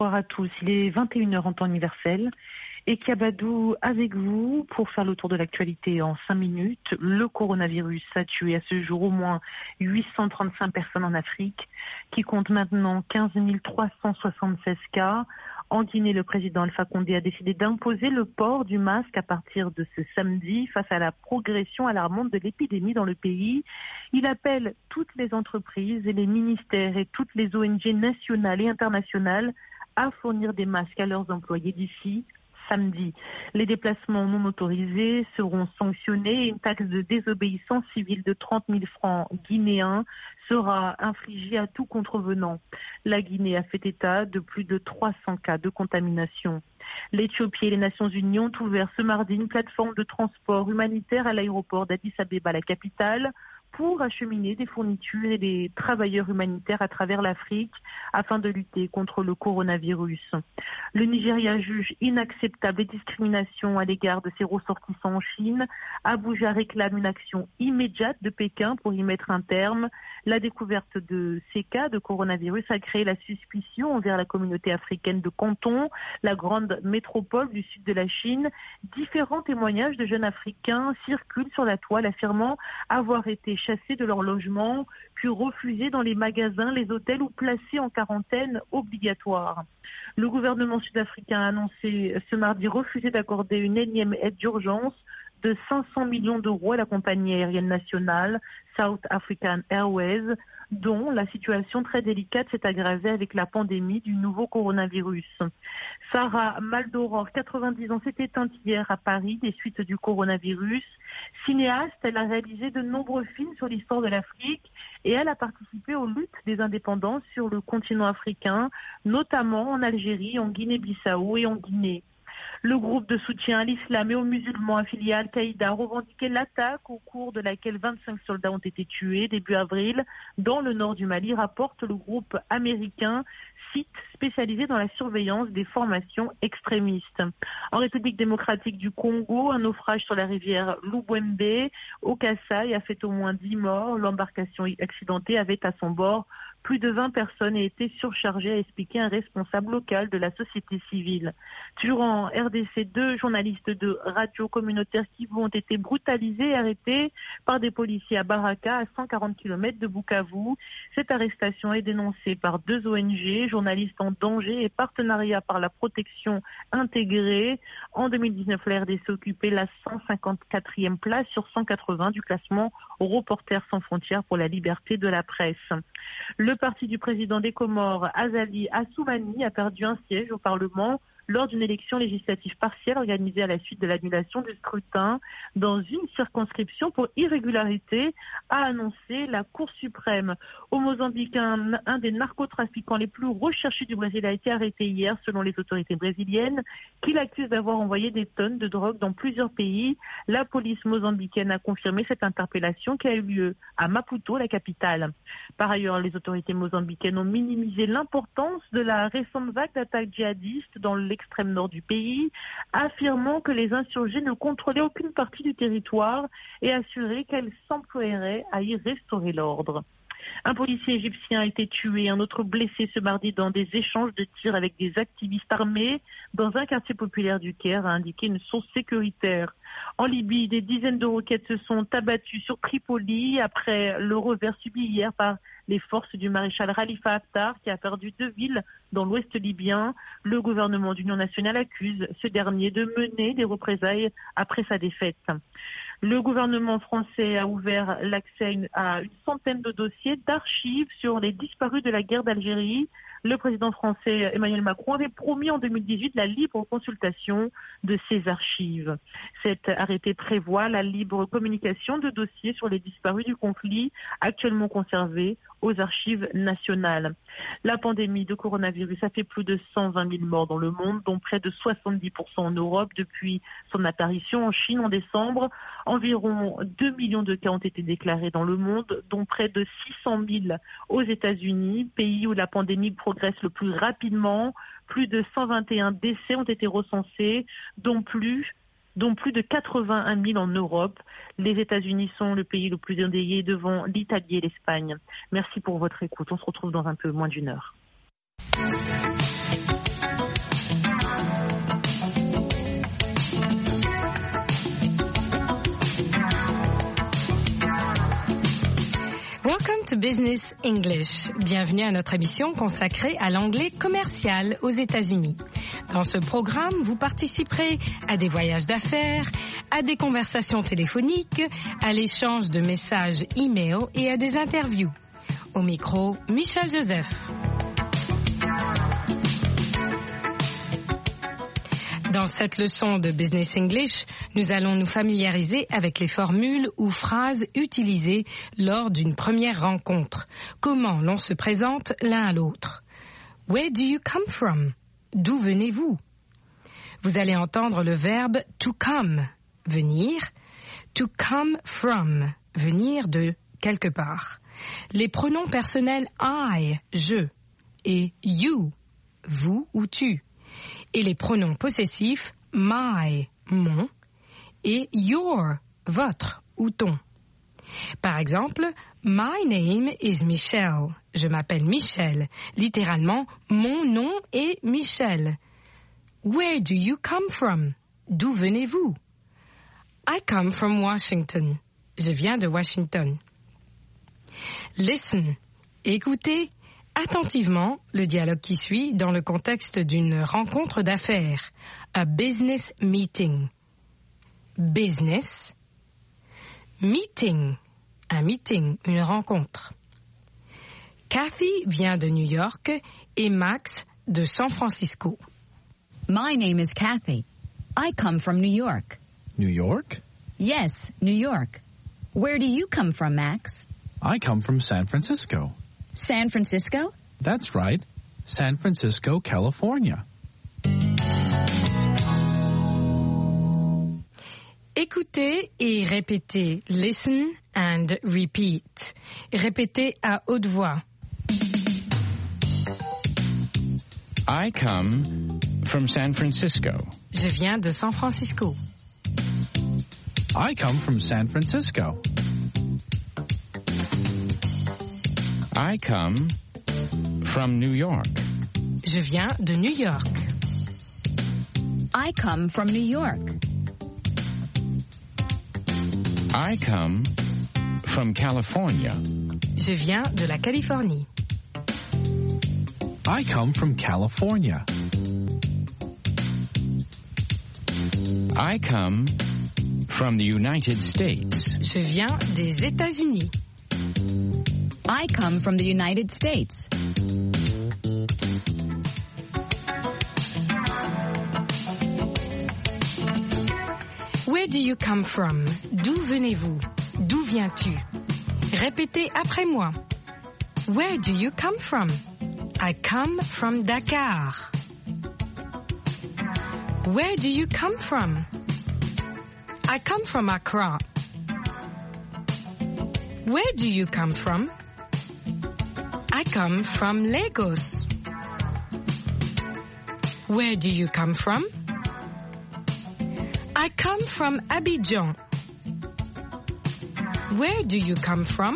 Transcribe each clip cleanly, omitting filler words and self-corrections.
Bonjour à tous, il est 21h en temps universel et Kiabadou avec vous pour faire le tour de l'actualité en 5 minutes. Le coronavirus a tué à ce jour au moins 835 personnes en Afrique, qui compte maintenant 15 376 cas. En Guinée, le président Alpha Condé a décidé d'imposer le port du masque à partir de ce samedi face à la progression alarmante de l'épidémie dans le pays. Il appelle toutes les entreprises et les ministères et toutes les ONG nationales et internationales à fournir des masques à leurs employés d'ici samedi. Les déplacements non autorisés seront sanctionnés et une taxe de désobéissance civile de 30 000 francs guinéens sera infligée à tout contrevenant. La Guinée a fait état de plus de 300 cas de contamination. L'Éthiopie et les Nations Unies ont ouvert ce mardi une plateforme de transport humanitaire à l'aéroport d'Addis Abeba, la capitale, pour acheminer des fournitures et des travailleurs humanitaires à travers l'Afrique afin de lutter contre le coronavirus. Le Nigeria juge inacceptable les discriminations à l'égard de ses ressortissants en Chine. Abuja réclame une action immédiate de Pékin pour y mettre un terme. La découverte de ces cas de coronavirus a créé la suspicion envers la communauté africaine de Canton, la grande métropole du sud de la Chine. Différents témoignages de jeunes Africains circulent sur la toile affirmant avoir été chassés de leur logement, puis refusés dans les magasins, les hôtels ou placés en quarantaine obligatoire. Le gouvernement sud-africain a annoncé ce mardi refuser d'accorder une énième aide d'urgence de 500 millions d'euros à la compagnie aérienne nationale South African Airways, dont la situation très délicate s'est aggravée avec la pandémie du nouveau coronavirus. Sarah Maldoror, 90 ans, s'est éteinte hier à Paris des suites du coronavirus. Cinéaste, elle a réalisé de nombreux films sur l'histoire de l'Afrique et elle a participé aux luttes des indépendances sur le continent africain, notamment en Algérie, en Guinée-Bissau et en Guinée. Le groupe de soutien à l'islam et aux musulmans affiliés à Al-Qaïda a revendiqué l'attaque au cours de laquelle 25 soldats ont été tués début avril dans le nord du Mali, rapporte le groupe américain, site spécialisé dans la surveillance des formations extrémistes. En République démocratique du Congo, un naufrage sur la rivière Lubwembe au Kasaï a fait au moins 10 morts. L'embarcation accidentée avait à son bord plus de 20 personnes et était surchargée, a expliqué un responsable local de la société civile. Toujours en RDC, 2 journalistes de radio communautaire Kivu ont été brutalisés et arrêtés par des policiers à Baraka, à 140 km de Bukavu. Cette arrestation est dénoncée par 2 ONG, journalistes en danger et partenariat par la protection intégrée. En 2019, la RDC occupait la 154e place sur 180 du classement Reporters sans frontières pour la liberté de la presse. Le parti du président des Comores, Azali Assoumani, a perdu un siège au Parlement lors d'une élection législative partielle organisée à la suite de l'annulation du scrutin dans une circonscription pour irrégularité, a annoncé la Cour suprême. Au Mozambique, un des narcotrafiquants les plus recherchés du Brésil a été arrêté hier selon les autorités brésiliennes, qui l'accusent d'avoir envoyé des tonnes de drogue dans plusieurs pays. La police mozambicaine a confirmé cette interpellation qui a eu lieu à Maputo, la capitale. Par ailleurs, les autorités mozambicaines ont minimisé l'importance de la récente vague d'attaques djihadistes dans l'extrême nord du pays, affirmant que les insurgés ne contrôlaient aucune partie du territoire et assuré qu'elles s'emploieraient à y restaurer l'ordre. Un policier égyptien a été tué, un autre blessé ce mardi dans des échanges de tirs avec des activistes armés dans un quartier populaire du Caire, a indiqué une source sécuritaire. En Libye, des dizaines de roquettes se sont abattues sur Tripoli après le revers subi hier par les forces du maréchal Khalifa Haftar qui a perdu 2 villes dans l'ouest libyen. Le gouvernement d'union nationale accuse ce dernier de mener des représailles après sa défaite. Le gouvernement français a ouvert l'accès à une centaine de dossiers d'archives sur les disparus de la guerre d'Algérie. Le président français Emmanuel Macron avait promis en 2018 la libre consultation de ces archives. Cet arrêté prévoit la libre communication de dossiers sur les disparus du conflit actuellement conservés aux archives nationales. La pandémie de coronavirus a fait plus de 120 000 morts dans le monde, dont près de 70% en Europe depuis son apparition en Chine en décembre. Environ 2 millions de cas ont été déclarés dans le monde, dont près de 600 000 aux États-Unis, pays où la pandémie progresse le plus rapidement. Plus de 121 décès ont été recensés, dont plus de 81 000 en Europe. Les États-Unis sont le pays le plus endeuillé devant l'Italie et l'Espagne. Merci pour votre écoute. On se retrouve dans un peu moins d'1 heure. to Business English. Bienvenue à notre émission consacrée à l'anglais commercial aux États-Unis. Dans ce programme, vous participerez à des voyages d'affaires, à des conversations téléphoniques, à l'échange de messages e-mail et à des interviews. Au micro, Michel Joseph. Dans cette leçon de Business English, nous allons nous familiariser avec les formules ou phrases utilisées lors d'une première rencontre. Comment l'on se présente l'un à l'autre. Where do you come from? D'où venez-vous? Vous allez entendre le verbe to come, venir, to come from, venir de quelque part. Les pronoms personnels I, je, et you, vous ou tu. Et les pronoms possessifs my, mon, et your, votre ou ton. Par exemple, my name is Michelle. Je m'appelle Michel. Littéralement, mon nom est Michel. Where do you come from? D'où venez-vous? I come from Washington. Je viens de Washington. Listen. Écoutez attentivement le dialogue qui suit dans le contexte d'une rencontre d'affaires, a business meeting. Business, meeting, un meeting, une rencontre. Kathy vient de New York et Max de San Francisco. My name is Kathy. I come from New York. New York? Yes, New York. Where do you come from, Max? I come from San Francisco. San Francisco? That's right. San Francisco, California. Écoutez et répétez. Listen and repeat. Répétez à haute voix. I come from San Francisco. Je viens de San Francisco. I come from San Francisco. I come from New York. Je viens de New York. I come from New York. I come from California. Je viens de la Californie. I come from California. I come from the United States. Je viens des États-Unis. I come from the United States. Where do you come from? D'où venez-vous? D'où viens-tu? Répétez après moi. Where do you come from? I come from Dakar. Where do you come from? I come from Accra. Where do you come from? I come from Lagos. Where do you come from? I come from Abidjan. Where do you come from?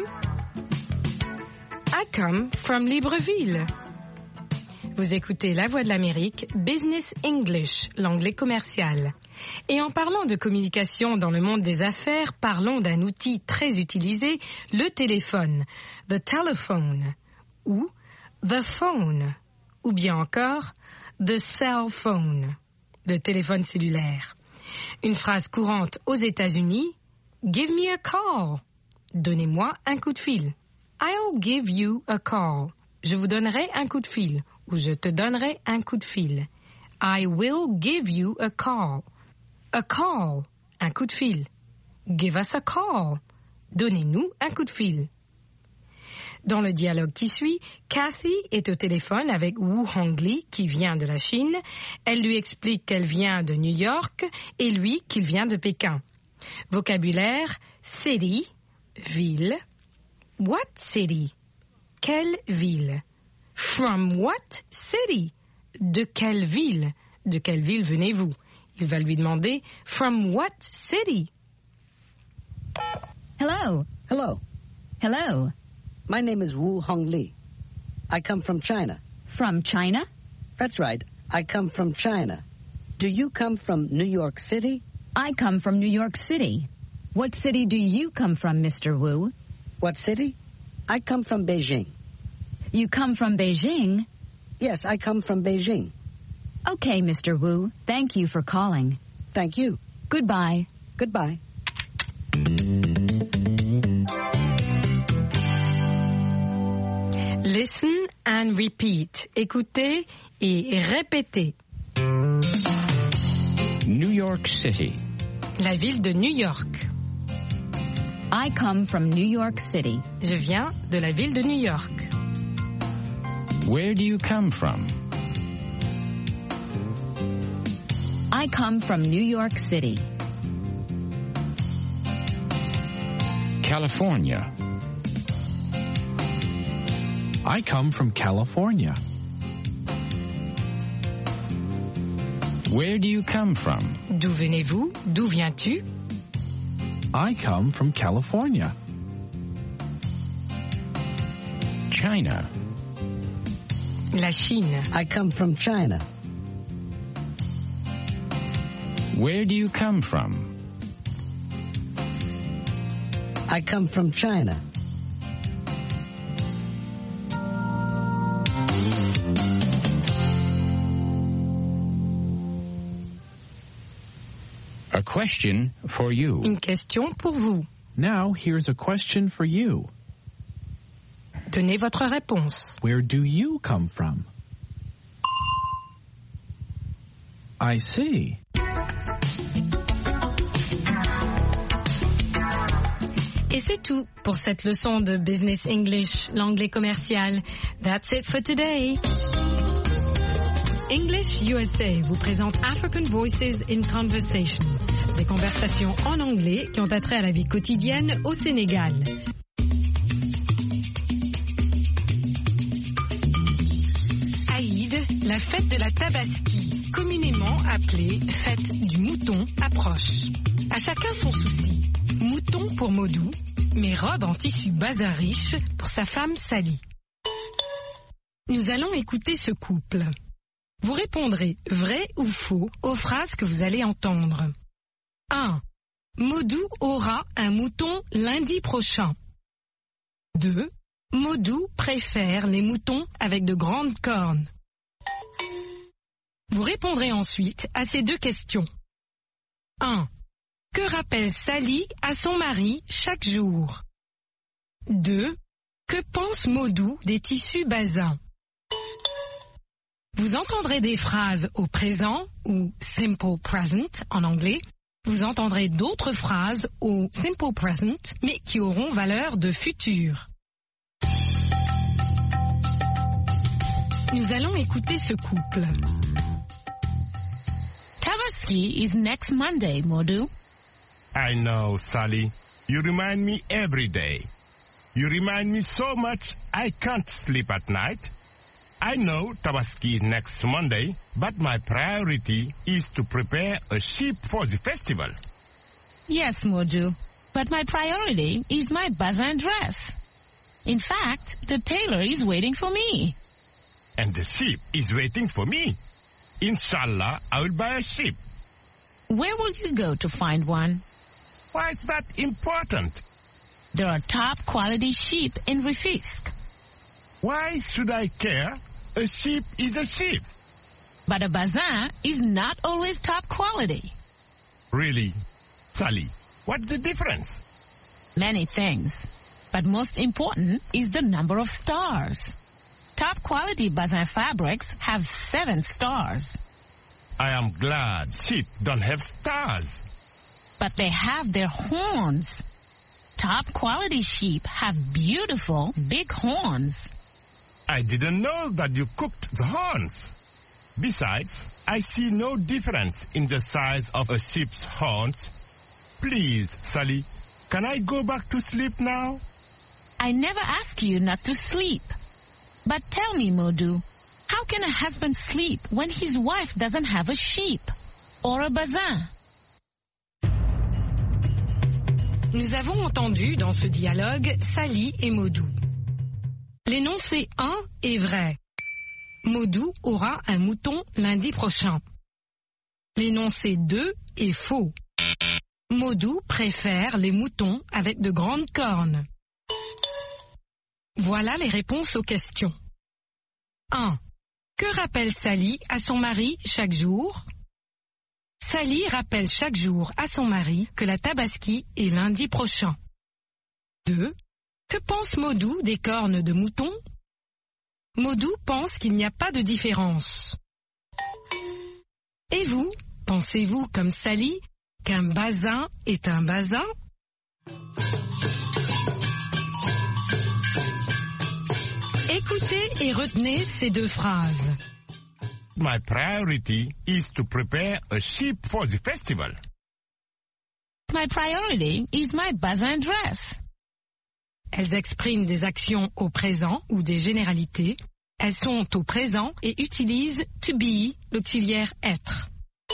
I come from Libreville. Vous écoutez La Voix de l'Amérique, Business English, l'anglais commercial. Et en parlant de communication dans le monde des affaires, parlons d'un outil très utilisé, le téléphone, the telephone, ou the phone, ou bien encore the cell phone, le téléphone cellulaire. Une phrase courante aux États-Unis, give me a call, donnez-moi un coup de fil. I'll give you a call, je vous donnerai un coup de fil, ou je te donnerai un coup de fil. I will give you a call. A call, un coup de fil. Give us a call, donnez-nous un coup de fil. Dans le dialogue qui suit, Kathy est au téléphone avec Wu Hongli, qui vient de la Chine. Elle lui explique qu'elle vient de New York et lui qu'il vient de Pékin. Vocabulaire, city, ville. What city? Quelle ville? From what city? De quelle ville? De quelle ville venez-vous? Il va lui demander, from what city? Hello. Hello. Hello. My name is Wu Hongli. I come from China. From China? That's right. I come from China. Do you come from New York City? I come from New York City. What city do you come from, Mr. Wu? What city? I come from Beijing. You come from Beijing? Yes, I come from Beijing. Okay, Mr. Wu. Thank you for calling. Thank you. Goodbye. Goodbye. Listen and repeat. Écoutez et répétez. New York City. La ville de New York. I come from New York City. Je viens de la ville de New York. Where do you come from? I come from New York City. California. I come from California. Where do you come from? D'où venez-vous? D'où viens-tu? I come from California. China. La Chine. I come from China. Where do you come from? I come from China. A question for you. Une question pour vous. Now, here's a question for you. Donnez votre réponse. Where do you come from? I see. Et c'est tout pour cette leçon de Business English, l'anglais commercial. That's it for today. English USA vous présente African Voices in Conversation, des conversations en anglais qui ont attrait à la vie quotidienne au Sénégal. Aïd, la fête de la Tabaski, communément appelée fête du mouton, approche. À chacun son souci. Mouton pour Modou, mais robe en tissu bazin riche pour sa femme Sally. Nous allons écouter ce couple. Vous répondrez vrai ou faux aux phrases que vous allez entendre. 1. Modou aura un mouton lundi prochain. 2. Modou préfère les moutons avec de grandes cornes. Vous répondrez ensuite à ces deux questions. 1. Que rappelle Sally à son mari chaque jour? 2. Que pense Modou des tissus bazins? Vous entendrez des phrases au présent ou simple present en anglais. Vous entendrez d'autres phrases au simple present mais qui auront valeur de futur. Nous allons écouter ce couple. Tabaski is next Monday, Modou. I know, Sally. You remind me every day. You remind me so much I can't sleep at night. I know Tabaski is next Monday, but my priority is to prepare a sheep for the festival. Yes, Modou, but my priority is my bazin dress. In fact, the tailor is waiting for me. And the sheep is waiting for me. Inshallah, I will buy a sheep. Where will you go to find one? Why is that important? There are top quality sheep in Rufisque. Why should I care? A sheep is a sheep. But a bazin is not always top quality. Really? Sally, what's the difference? Many things. But most important is the number of stars. Top quality bazin fabrics have 7 stars. I am glad sheep don't have stars. But they have their horns. Top quality sheep have beautiful big horns. I didn't know that you cooked the horns. Besides, I see no difference in the size of a sheep's horns. Please, Sally, can I go back to sleep now? I never ask you not to sleep. But tell me, Modou, how can a husband sleep when his wife doesn't have a sheep or a bazin? Nous avons entendu dans ce dialogue Sally et Modou. L'énoncé 1 est vrai. Modou aura un mouton lundi prochain. L'énoncé 2 est faux. Modou préfère les moutons avec de grandes cornes. Voilà les réponses aux questions. 1. Que rappelle Sally à son mari chaque jour? Sally rappelle chaque jour à son mari que la Tabaski est lundi prochain. 2. Que pense Modou des cornes de mouton? Modou pense qu'il n'y a pas de différence. Et vous, pensez-vous comme Sally qu'un bazin est un bazin? Écoutez et retenez ces deux phrases. My priority is to prepare a sheep for the festival. My priority is my bazin dress. Elles expriment des actions au présent ou des généralités. Elles sont au présent et utilisent to be, l'auxiliaire être.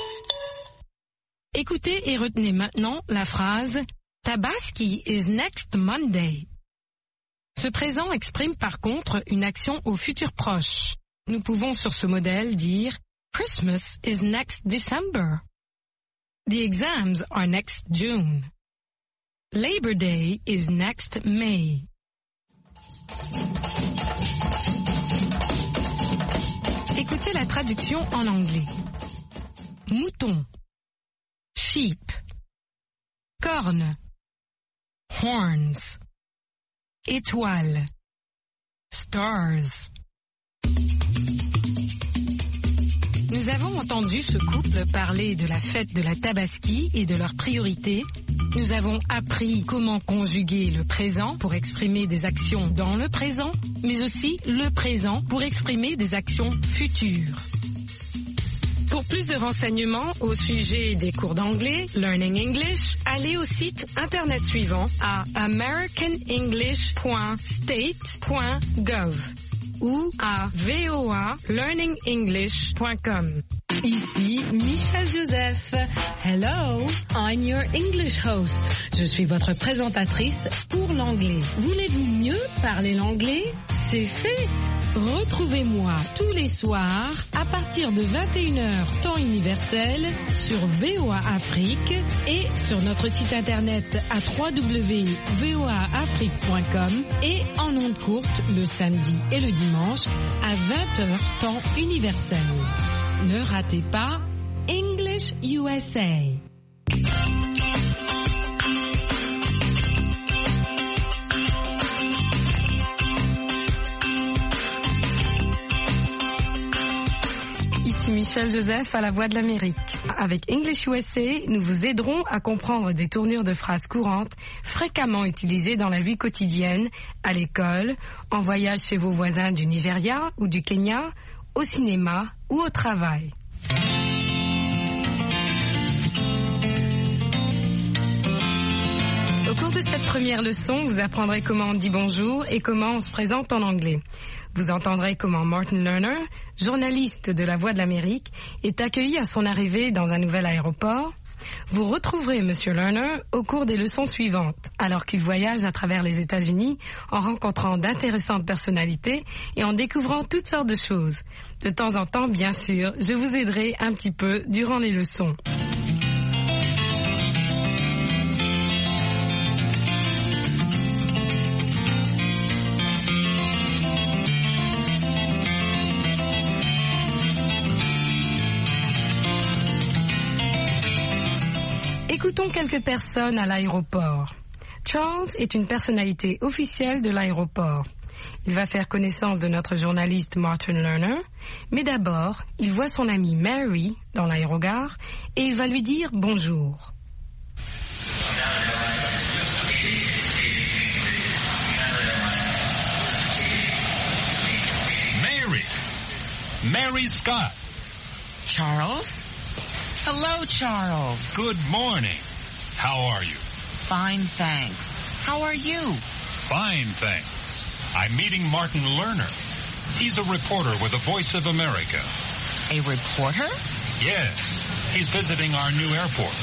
Écoutez et retenez maintenant la phrase Tabaski is next Monday. Ce présent exprime par contre une action au futur proche. Nous pouvons sur ce modèle dire Christmas is next December. The exams are next June. Labor Day is next May. Écoutez la traduction en anglais. Mouton. Sheep. Corne. Horns. Étoile. Stars. Nous avons entendu ce couple parler de la fête de la Tabaski et de leurs priorités. Nous avons appris comment conjuguer le présent pour exprimer des actions dans le présent, mais aussi le présent pour exprimer des actions futures. Pour plus de renseignements au sujet des cours d'anglais, Learning English, allez au site internet suivant à americanenglish.state.gov ou à voalearningenglish.com. Ici Michel Joseph. Hello, I'm your English host. Je suis votre présentatrice pour l'anglais. Voulez-vous mieux parler l'anglais? C'est fait. Retrouvez-moi tous les soirs à partir de 21h temps universel sur VOA Afrique et sur notre site internet à www.voaafrique.com et en ondes courtes le samedi et le dimanche à 20h temps universel. Ne ratez pas English USA. Ici Michel Joseph à la Voix de l'Amérique. Avec English USA, nous vous aiderons à comprendre des tournures de phrases courantes fréquemment utilisées dans la vie quotidienne, à l'école, en voyage chez vos voisins du Nigeria ou du Kenya, au cinéma ou au travail. Au cours de cette première leçon, vous apprendrez comment on dit bonjour et comment on se présente en anglais. Vous entendrez comment Martin Lerner, journaliste de La Voix de l'Amérique, est accueilli à son arrivée dans un nouvel aéroport. Vous retrouverez M. Lerner au cours des leçons suivantes, alors qu'il voyage à travers les États-Unis en rencontrant d'intéressantes personnalités et en découvrant toutes sortes de choses. De temps en temps, bien sûr, je vous aiderai un petit peu durant les leçons. Écoutons quelques personnes à l'aéroport. Charles est une personnalité officielle de l'aéroport. Il va faire connaissance de notre journaliste Martin Lerner, mais d'abord, il voit son amie Mary dans l'aérogare et il va lui dire bonjour. Mary Scott. Charles? Hello, Charles. Good morning. How are you? Fine, thanks. How are you? Fine, thanks. I'm meeting Martin Lerner. He's a reporter with the Voice of America. A reporter? Yes. He's visiting our new airport.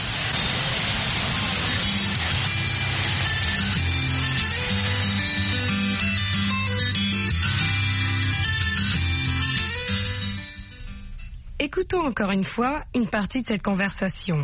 Écoutons encore une fois une partie de cette conversation.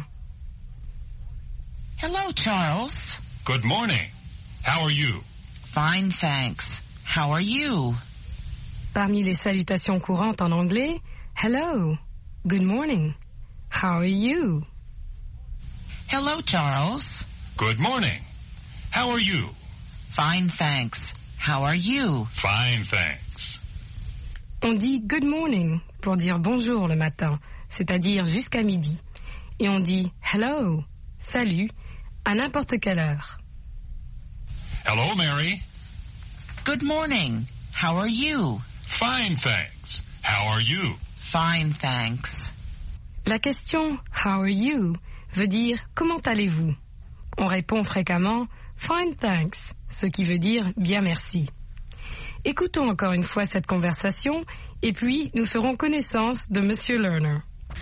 Hello, Charles. Good morning. How are you? Fine, thanks. How are you? Parmi les salutations courantes en anglais, hello, good morning, how are you? Hello, Charles. Good morning. How are you? Fine, thanks. How are you? Fine, thanks. On dit good morning pour dire bonjour le matin, c'est-à-dire jusqu'à midi. Et on dit hello, salut, à n'importe quelle heure. Hello, Mary. Good morning. How are you? Fine, thanks. How are you? Fine, thanks. La question how are you veut dire comment allez-vous? On répond fréquemment fine, thanks, ce qui veut dire bien merci. Écoutons encore une fois cette conversation et puis nous ferons connaissance de Monsieur Lerner.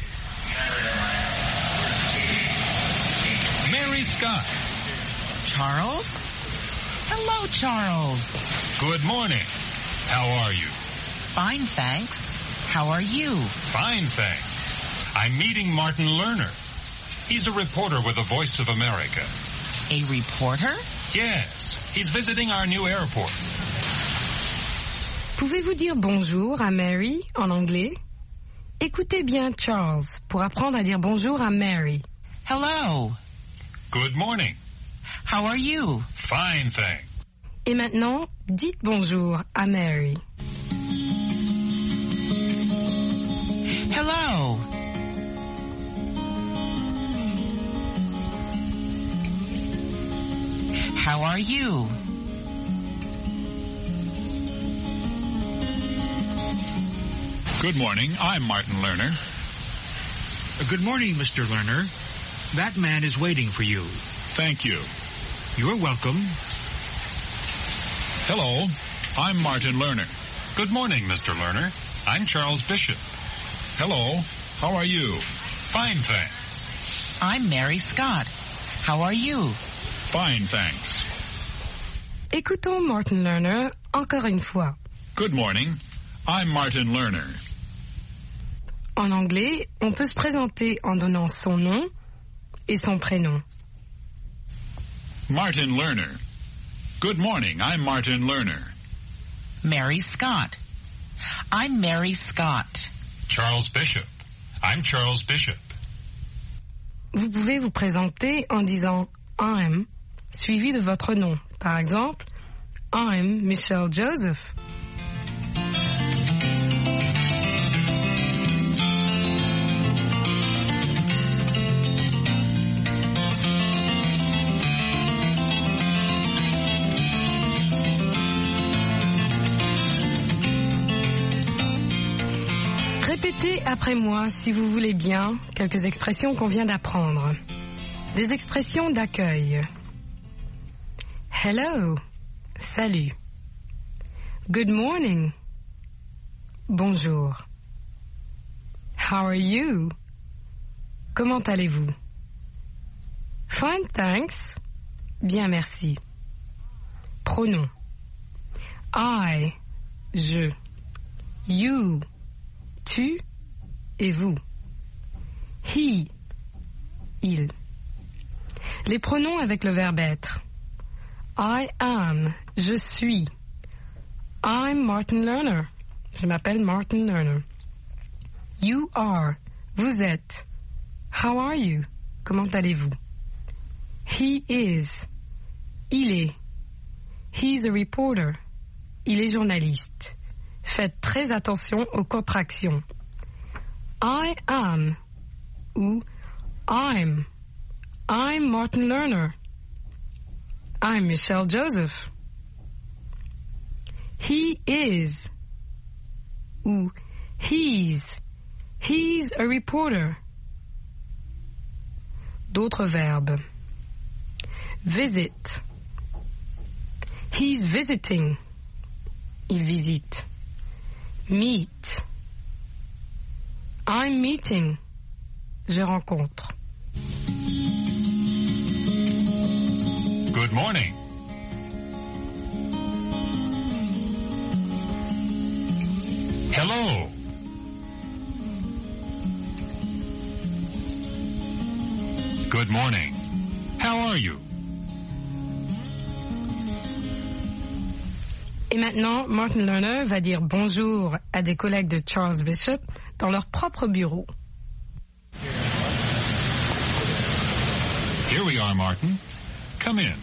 Mary Scott. Charles? Hello, Charles. Good morning. How are you? Fine, thanks. How are you? Fine, thanks. I'm meeting Martin Lerner. He's a reporter with the Voice of America. A reporter? Yes, he's visiting our new airport. Pouvez-vous dire bonjour à Mary en anglais? Écoutez bien Charles pour apprendre à dire bonjour à Mary. Hello. Good morning. How are you? Fine, thanks. Et maintenant, dites bonjour à Mary. Hello. How are you? Good morning. I'm Martin Lerner. Good morning, Mr. Lerner. That man is waiting for you. Thank you. You're welcome. Hello. I'm Martin Lerner. Good morning, Mr. Lerner. I'm Charles Bishop. Hello. How are you? Fine, thanks. I'm Mary Scott. How are you? Fine, thanks. Écoutons Martin Lerner encore une fois. Good morning. I'm Martin Lerner. En anglais, on peut se présenter en donnant son nom et son prénom. Martin Lerner. Good morning. I'm Martin Lerner. Mary Scott. I'm Mary Scott. Charles Bishop. I'm Charles Bishop. Vous pouvez vous présenter en disant I'm, suivi de votre nom. Par exemple, I'm Michelle Joseph. Répétez après moi, si vous voulez bien, quelques expressions qu'on vient d'apprendre. Des expressions d'accueil. Hello, salut. Good morning, bonjour. How are you? Comment allez-vous? Fine, thanks. Bien, merci. Pronom. I, je. You, tu et vous. He, il. Les pronoms avec le verbe être. I am, je suis. I'm Martin Lerner. Je m'appelle Martin Lerner. You are, vous êtes. How are you? Comment allez-vous? He is, il est. He's a reporter. Il est journaliste. Faites très attention aux contractions. I am ou I'm Martin Lerner. I'm Michelle Joseph. He is ou he's a reporter. D'autres verbes. Visit. He's visiting. Il visite. Meet. I'm meeting. Je rencontre. Good morning. Hello. Good morning. How are you? Et maintenant, Martin Lerner va dire bonjour à des collègues de Charles Bishop dans leur propre bureau. Here we are, Martin. Come in.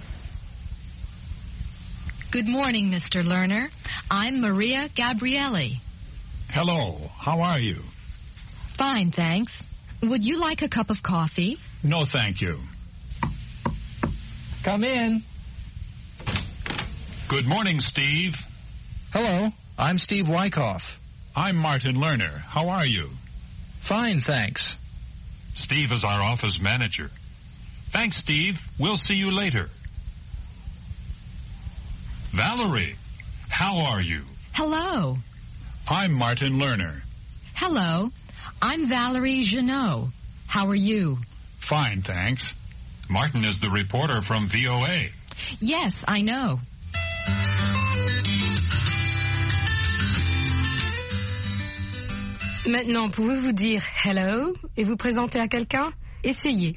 Good morning, Mr. Lerner. I'm Maria Gabrielli. Hello. How are you? Fine, thanks. Would you like a cup of coffee? No, thank you. Come in. Good morning, Steve. Hello, I'm Steve Wyckoff. I'm Martin Lerner. How are you? Fine, thanks. Steve is our office manager. Thanks, Steve. We'll see you later. Valerie, how are you? Hello. I'm Martin Lerner. Hello. I'm Valerie Jeannot. How are you? Fine, thanks. Martin is the reporter from VOA. Yes, I know. Maintenant, pouvez-vous dire hello et vous présenter à quelqu'un? Essayez.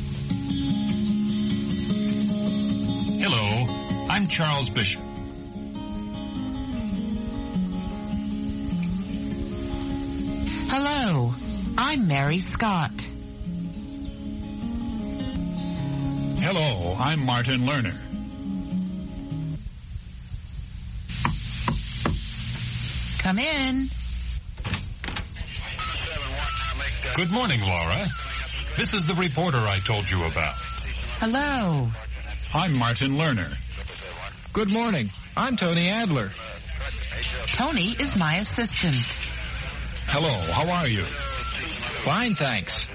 Hello, I'm Charles Bishop. Hello, I'm Mary Scott. Hello, I'm Martin Lerner. Come in. Good morning, Laura. This is the reporter I told you about. Hello. I'm Martin Lerner. Good morning. I'm Tony Adler. Tony is my assistant. Hello, how are you? Fine, thanks.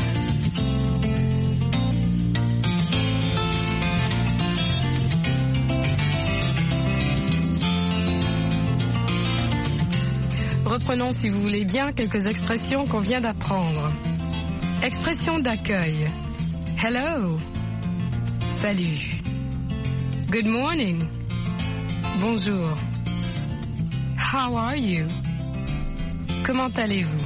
Reprenons, si vous voulez bien, quelques expressions qu'on vient d'apprendre. Expression d'accueil. Hello. Salut. Good morning. Bonjour. How are you? Comment allez-vous?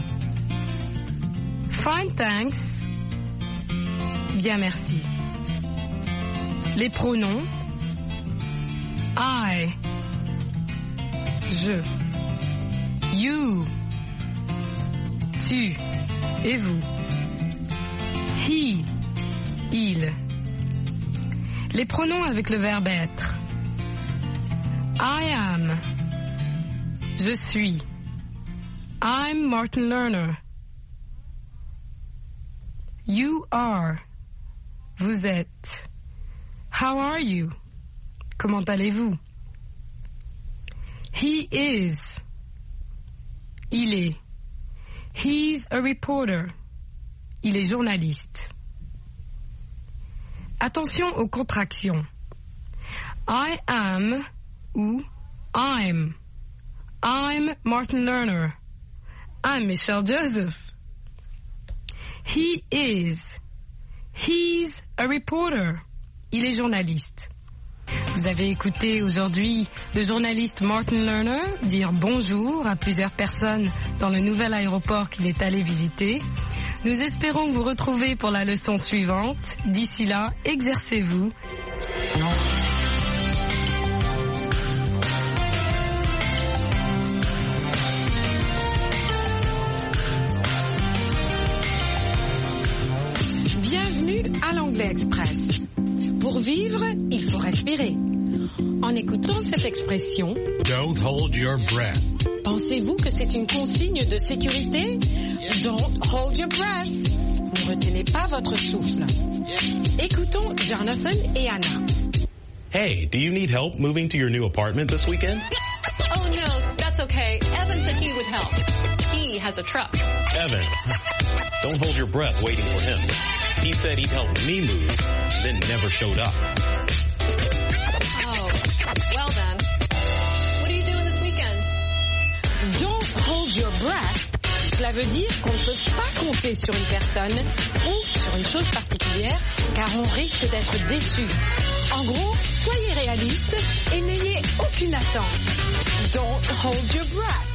Fine, thanks. Bien, merci. Les pronoms. I. Je. You. Tu. Et vous. He. Il. Les pronoms avec le verbe être. I am. Je suis. I'm Martin Lerner. You are. Vous êtes. How are you? Comment allez-vous? He is. Il est. He's a reporter. Il est journaliste. Attention aux contractions. I am ou I'm. I'm Martin Lerner. I'm Michelle Joseph. He is. He's a reporter. Il est journaliste. Vous avez écouté aujourd'hui le journaliste Martin Lerner dire bonjour à plusieurs personnes dans le nouvel aéroport qu'il est allé visiter. Nous espérons vous retrouver pour la leçon suivante. D'ici là, exercez-vous. Bienvenue à l'Anglais Express. Pour vivre, il faut respirer. En écoutant cette expression, Don't hold your breath. pensez-vous que c'est une consigne de sécurité? Don't hold your breath. Ne retenez pas votre souffle. Écoutons Jonathan et Anna. Hey, do you need help moving to your new apartment this weekend? Oh no, that's okay. Evan said he would help. He has a truck. Evan, don't hold your breath waiting for him. He said he'd help me move, then never showed up. Oh, well then. What are you doing this weekend? Don't hold your breath. Cela veut dire qu'on ne peut pas compter sur une personne ou sur une chose particulière car on risque d'être déçu. En gros, soyez réaliste et n'ayez aucune attente. Don't hold your breath.